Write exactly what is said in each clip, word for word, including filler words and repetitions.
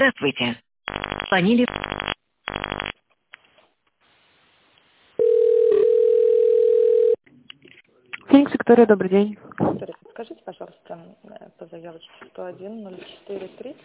Здравствуйте. Звонили. Феникс Виктория, добрый день. Виктория, подскажите, пожалуйста, э, по заявочке сто один ноль четыре тридцать.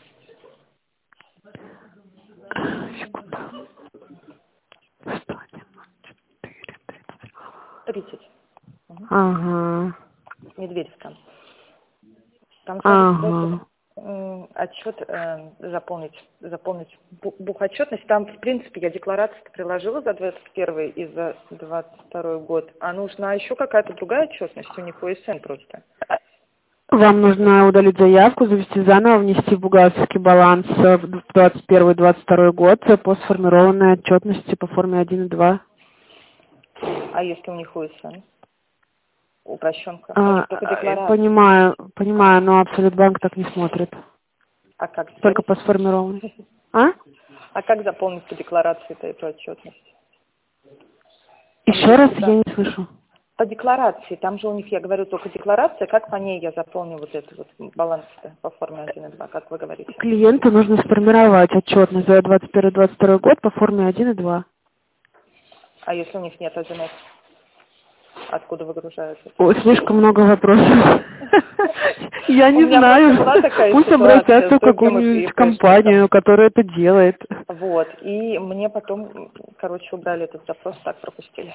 Секунду. сто один ноль четыре тридцать. тридцать. Угу. Ага. Медведевка. Там, кажется, Ага. м, отчет э, заполнить, заполнить бу- бухотчетность. Там, в принципе, я декларацию приложила за двадцать первый и за двадцать второй год. А нужна еще какая-то другая отчетность? У них о эс эн просто. Вам нужно удалить заявку, завести заново, внести бухгалтерский баланс в двадцать первый двадцать второй год по сформированной отчетности по форме один и два. А если у них о эс эн? Упрощенка. У А, них только декларация. понимаю, понимаю, А, но Абсолютбанк так не смотрит. а как Только сделать? по сформированной. А? А как заполнить по декларации эту отчетность? Там Еще есть раз куда? я не слышу. По декларации, там же у них, я говорю, только декларация, как по ней я заполню вот этот вот баланс по форме один и два, как вы говорите? Клиенту нужно сформировать отчетность за двадцать первый двадцать второй год по форме один и два. А если у них нет один эс, откуда выгружаются? Ой, слишком много вопросов. Я У не меня просто знаю. была такая Пусть ситуация обратятся с в другим какую-нибудь ИПшником. компанию, которая это делает. Вот, и мне потом, короче, убрали этот запрос, так пропустили.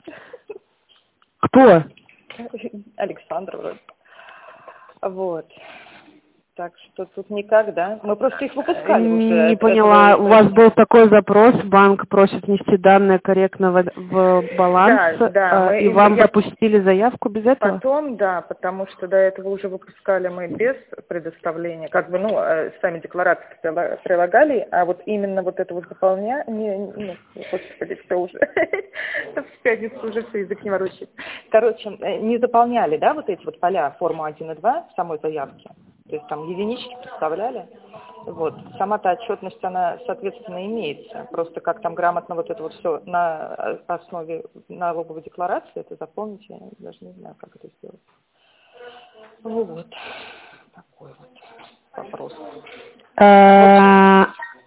Кто? Александр вроде. Вот. Так что тут никак, да? Мы просто их выпускали уже, Не от этого поняла. У вас был ИПшника. такой запрос, банк просит внести данные корректно в, в баланс, Да, да, э, мы, и вам я пропустили заявку без этого? потом, да, потому что до этого уже выпускали мы без предоставления, как бы, ну, э, сами декларации прила- прилагали, а вот именно вот это вот заполнять, не, не, ну, господи, все уже, в пятницу уже все, язык не ворочает. Короче, э, не заполняли, да, вот эти вот поля форму один и два в самой заявке, то есть там единички представляли. Вот. Сама-то отчетность, она, соответственно, имеется. Просто как там грамотно вот это вот все на основе налоговой декларации это заполнить, я даже не знаю, как это сделать. Вот. Такой вот вопрос. Э,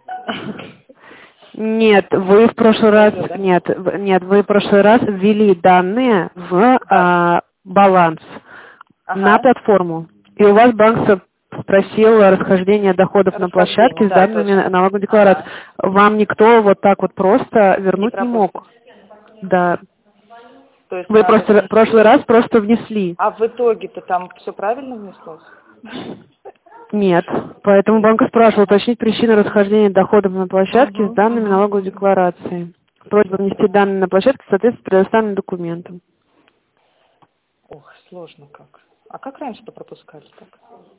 Нет, вы в прошлый раз, Моё, да? нет, в- нет, вы в прошлый раз ввели данные в Да. а, баланс на Ага. платформу. И у вас банк со- спросил расхождение доходов на Расхождение, площадке с да, данными точно. налоговой декларации. Ага. Вам никто вот так вот просто Не вернуть не пропустит. мог. Да. То есть Вы надо просто в прошлый внести. раз просто внесли. А в итоге-то там все правильно внеслось? Нет. Поэтому банк и спрашивал Ага. уточнить причины расхождения доходов на площадке с Угу, данными угу. налоговой декларации. Просьба Я внести поняла. данные на площадке в соответствии с предоставленным документом. Ох, сложно как. А как раньше-то пропускали так?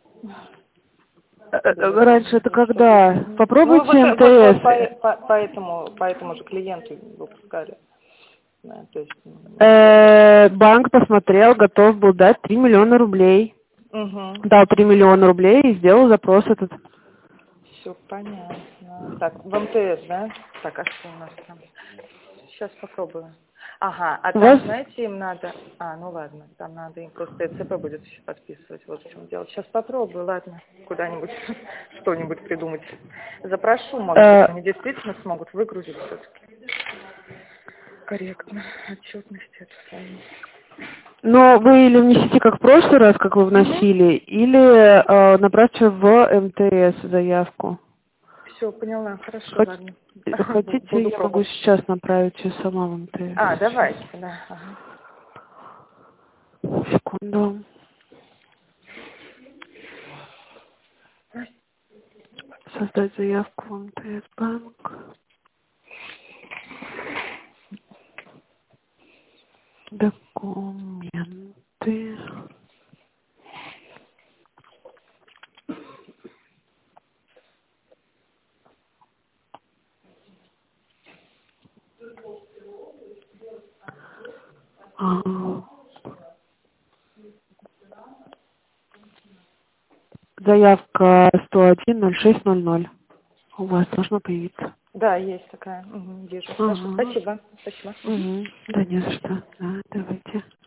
Э, э, Без Раньше этого это ничего. когда? Мгм. Ну Попробуйте вот, э, вот, вот по, МТС. по, по этому, по этому же клиенту выпускали. Да, то есть м, несложно. Э, Банк посмотрел, готов был дать три миллиона рублей. Угу. Дал три миллиона рублей и сделал запрос этот. Все понятно. Так, в эм тэ эс, да? Так, а что у нас там? Сейчас попробую. Ага, а У там, вас знаете, им надо... А, ну ладно, там надо им просто ЭЦП будет еще подписывать. Вот в чем дело. Сейчас попробую, ладно, куда-нибудь что-нибудь придумать. Запрошу, может быть, э, они действительно смогут выгрузить все-таки корректно отчетность эту свою. но вы или внесите как в прошлый раз, как вы Угу. вносили, или э, направьте в МТС заявку. Все, поняла, хорошо, Хот- ладно. Бу- Хотите, Буду я могу пробовать. сейчас направить ее сама в А, МТС. Сейчас. давайте, да. Ага. Секунду. Создать заявку в МТС банк. Документы. А, Заявка сто один ноль шесть ноль ноль. У вас должно появиться. Да, есть такая. Угу, вижу. Хорошо, Ага. спасибо. Спасибо. Мгм. Угу. Да не за что. Да, давайте.